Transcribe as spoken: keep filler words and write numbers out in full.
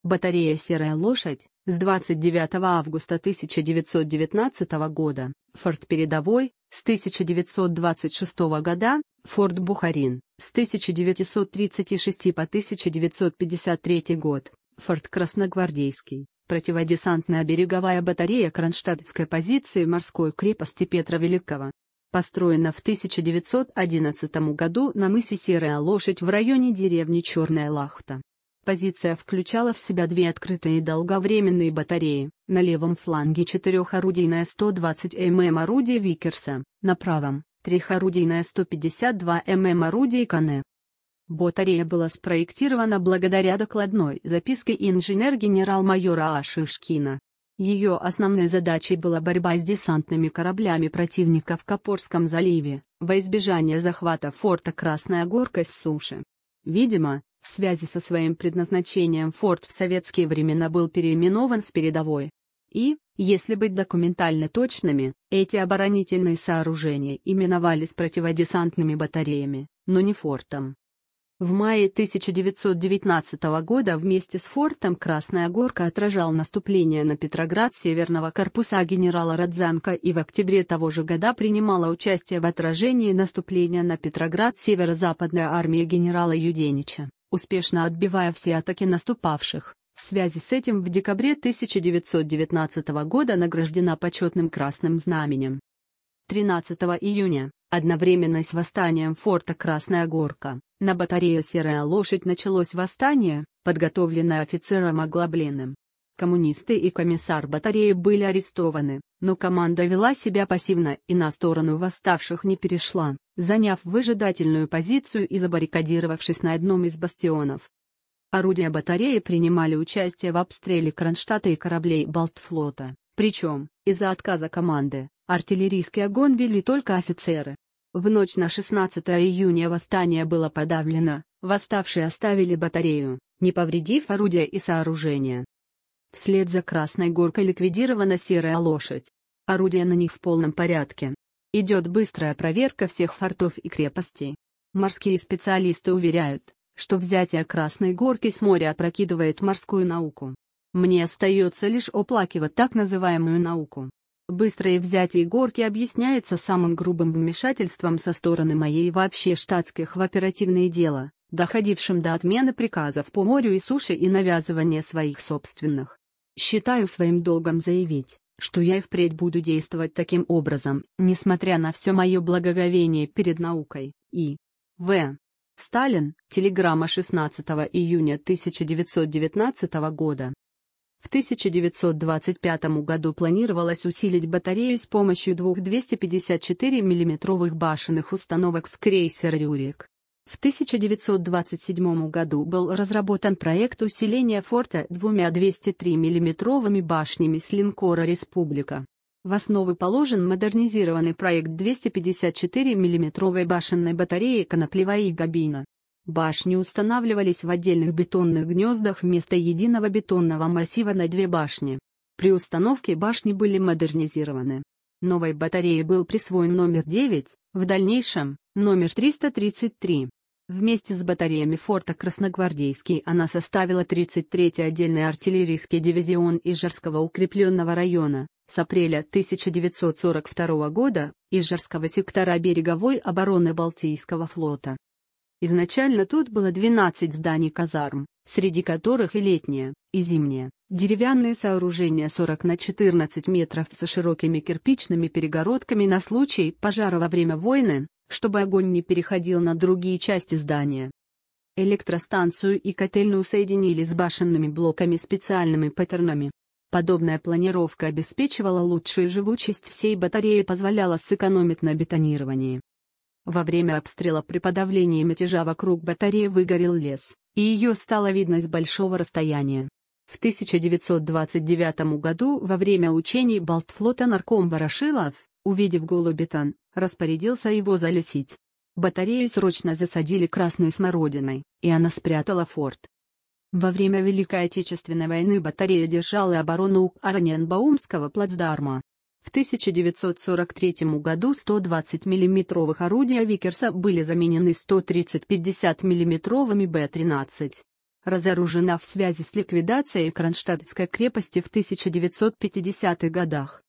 Батарея «Серая лошадь» с двадцать девятого августа тысяча девятьсот девятнадцатого года, Форт Передовой, с тысяча девятьсот двадцать шестого года, Форт Бухарин, с тысяча девятьсот тридцать шестого по тысяча девятьсот пятьдесят третий год, Форт Красногвардейский, противодесантная береговая батарея кронштадтской позиции морской крепости Петра Великого. Построена в тысяча девятьсот одиннадцатом году на мысе Серая лошадь в районе деревни Черная Лахта. Позиция включала в себя две открытые долговременные батареи, на левом фланге четырехорудийное сто двадцать миллиметров орудие Виккерса, на правом — трехорудийное сто пятьдесят два миллиметра орудие Кане. Батарея была спроектирована благодаря докладной записке инженер-генерал-майора А. Шишкина. Ее основной задачей была борьба с десантными кораблями противника в Копорском заливе, во избежание захвата форта Красная Горка с суши. Видимо, в связи со своим предназначением форт в советские времена был переименован в Передовой. И, если быть документально точными, эти оборонительные сооружения именовались противодесантными батареями, но не фортом. В мае тысяча девятьсот девятнадцатого года вместе с фортом Красная Горка отражал наступление на Петроград Северного корпуса генерала Родзянко и в октябре того же года принимала участие в отражении наступления на Петроград Северо-Западная армия генерала Юденича, успешно отбивая все атаки наступавших. В связи с этим в декабре тысяча девятьсот девятнадцатого года награждена почетным Красным Знаменем. тринадцатого июня, одновременно с восстанием форта Красная Горка, на батарее «Серая лошадь» началось восстание, подготовленное офицером Оглобленным. Коммунисты и комиссар батареи были арестованы, но команда вела себя пассивно и на сторону восставших не перешла, заняв выжидательную позицию и забаррикадировавшись на одном из бастионов. Орудия батареи принимали участие в обстреле Кронштадта и кораблей Балтфлота, причем, из-за отказа команды, артиллерийский огонь вели только офицеры. В ночь на шестнадцатое июня восстание было подавлено, восставшие оставили батарею, не повредив орудия и сооружения. Вслед за Красной Горкой ликвидирована «Серая лошадь». Орудия на них в полном порядке. Идет быстрая проверка всех фортов и крепостей. Морские специалисты уверяют, что взятие Красной Горки с моря опрокидывает морскую науку. Мне остается лишь оплакивать так называемую науку. Быстрое взятие Горки объясняется самым грубым вмешательством со стороны моей и вообще штатских в оперативное дело, доходившим до отмены приказов по морю и суше и навязывания своих собственных. Считаю своим долгом заявить, что я и впредь буду действовать таким образом, несмотря на все мое благоговение перед наукой. И. В. Сталин, телеграмма шестнадцатого июня тысяча девятьсот девятнадцатого года. В тысяча девятьсот двадцать пятом году планировалось усилить батарею с помощью двух двести пятьдесят четыре миллиметровых башенных установок с крейсера «Рюрик». В тысяча девятьсот двадцать седьмом году был разработан проект усиления форта двумя двести три миллиметровыми башнями с линкора «Республика». В основу положен модернизированный проект двести пятьдесят четыре миллиметровой башенной батареи «Коноплева» и «Габина». Башни устанавливались в отдельных бетонных гнездах вместо единого бетонного массива на две башни. При установке башни были модернизированы. Новой батарее был присвоен номер девять, в дальнейшем – номер триста тридцать три. Вместе с батареями форта Красногвардейский она составила тридцать третий отдельный артиллерийский дивизион Ижорского укрепленного района, с апреля тысяча девятьсот сорок второго года, Ижорского сектора береговой обороны Балтийского флота. Изначально тут было двенадцать зданий казарм, среди которых и летнее, и зимнее, деревянные сооружения сорок на четырнадцать метров со широкими кирпичными перегородками на случай пожара во время войны, чтобы огонь не переходил на другие части здания. Электростанцию и котельную соединили с башенными блоками специальными паттернами. Подобная планировка обеспечивала лучшую живучесть всей батареи и позволяла сэкономить на бетонировании. Во время обстрела при подавлении мятежа вокруг батареи выгорел лес, и ее стало видно с большого расстояния. В тысяча девятьсот двадцать девятом году во время учений Балтфлота нарком Ворошилов, увидев голый бетон, распорядился его залесить. Батарею срочно засадили красной смородиной, и она спрятала форт. Во время Великой Отечественной войны батарея держала оборону у Оренбаумского плацдарма. В тысяча девятьсот сорок третьем году сто двадцать миллиметровых орудия Виккерса были заменены сто тридцать пятьдесят миллиметровыми Б тринадцать. разоружена в связи с ликвидацией Кронштадтской крепости в тысяча девятьсот пятидесятых годах.